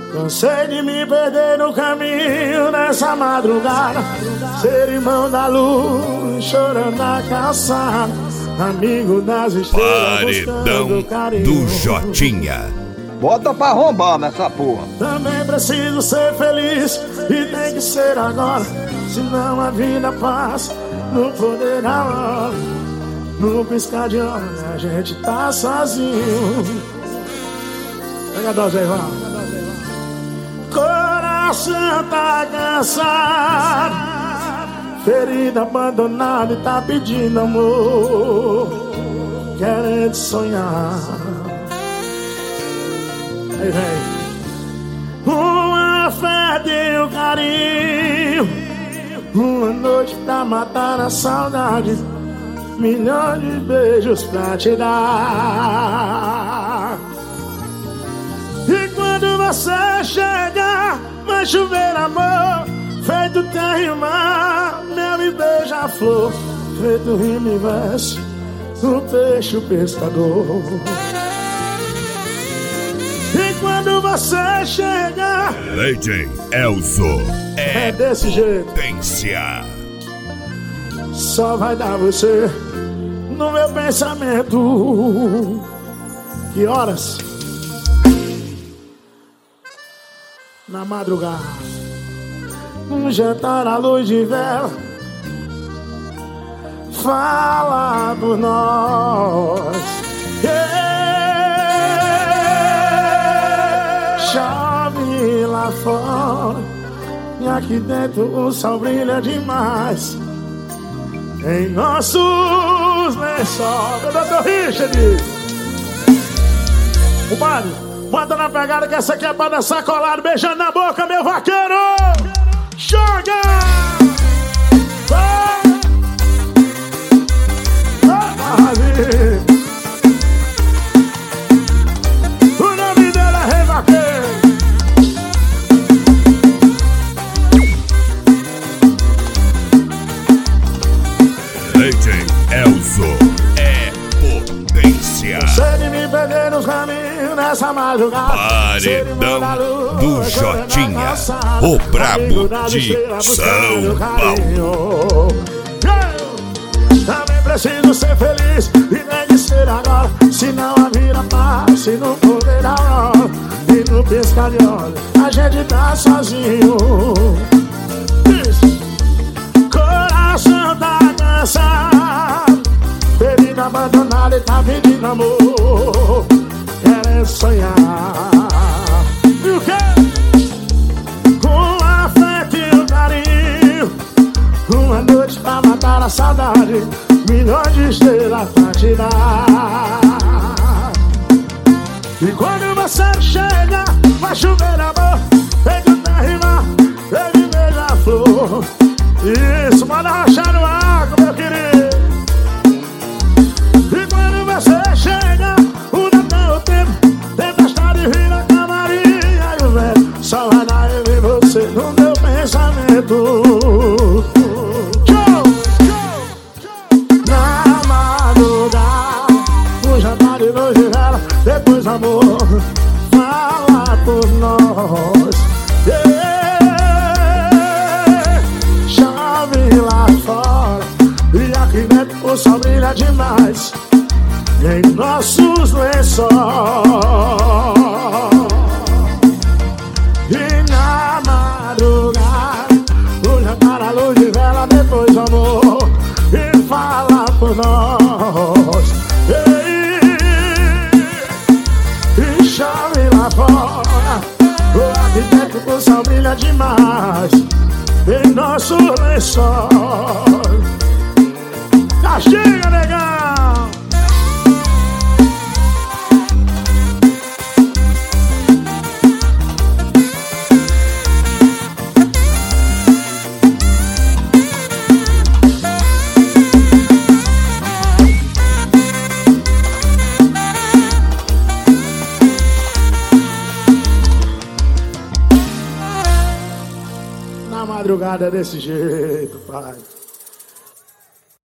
Cansei de me perder no caminho nessa madrugada, ser irmão da luz, chorando na calçada, amigo das estrelas, Paredão do Jotinha. Bota pra arrombar nessa porra. Também preciso ser feliz e tem que ser agora, senão a vida passa no poder da hora. No piscar de olhos a gente tá sozinho. Pega a dose aí, vai. Coração tá cansado, ferida abandonada e tá pedindo amor, querendo sonhar. Aí vem uma fé e um carinho, uma noite pra matar a saudade, milhões de beijos pra te dar. E quando você chegar, vai chover amor, feito terra e mar, mel e beija-flor, feito rima e verso, o peixe o pescador. E quando você chegar, Lady Elzo é desse jeito, potência. só vai dar você no meu pensamento. Que horas? Na madrugada, um jantar à luz de vela, fala por nós. Chove lá fora e aqui dentro o sol brilha demais em nossos lençóis. Doutor Richard, o Mário, bota na pegada que essa aqui é pra dançar colado, beijando na boca, meu vaqueiro. Joga! Vai! O nome dele é Rei Vaqueiro. Lady Elzo é potência. Sei de me perder nos caminhos nessa madrugada, Paredão do Jotinha, o brabo de São Paulo. Também preciso ser feliz e nem de ser agora, senão a vida passa e não poder dar hora. E no piscar de olhos a gente tá sozinho. Coração tá cansado, ferida abandonada e tá pedindo amor, querendo sonhar. E o quê? Com afeto e um carinho, uma noite pra matar a saudade, milhões de estrelas pra te dar. E quando você chega, vai chover amor, feito terra e mar, vem beija-flor. Isso, manda rachar no arco, meu querido. E quando você chega, o Natal o tempo, tempestade vira camarinha e o vento só vai dar eu e você no meu pensamento. Na madrugada, um jantar de luz de vela, depois amor, fala por nós. Chove lá fora e aqui dentro o sol brilha demais em nossos lençóis. E na madrugada, o jantar à luz de vela, depois amor, e fala por nós. E chove lá fora, aqui dentro o sol brilha demais em nosso lençóis. Castiga, negão! Na madrugada desse jeito, pai.